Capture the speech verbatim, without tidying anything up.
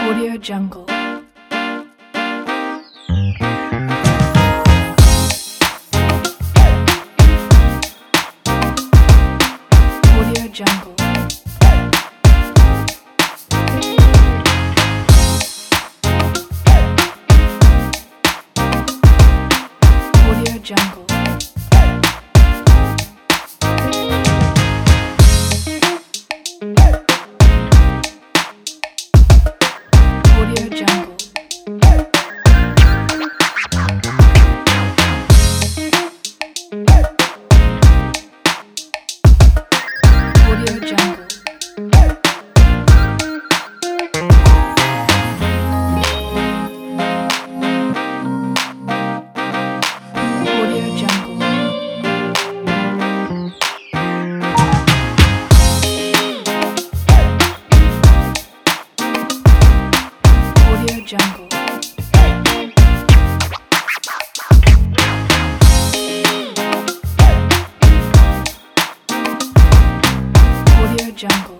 Audio Jungle. Audio Jungle. Audio Jungle. Audio Jungle. Audio Jungle. Audio Jungle. Audio Jungle. Audio Jungle.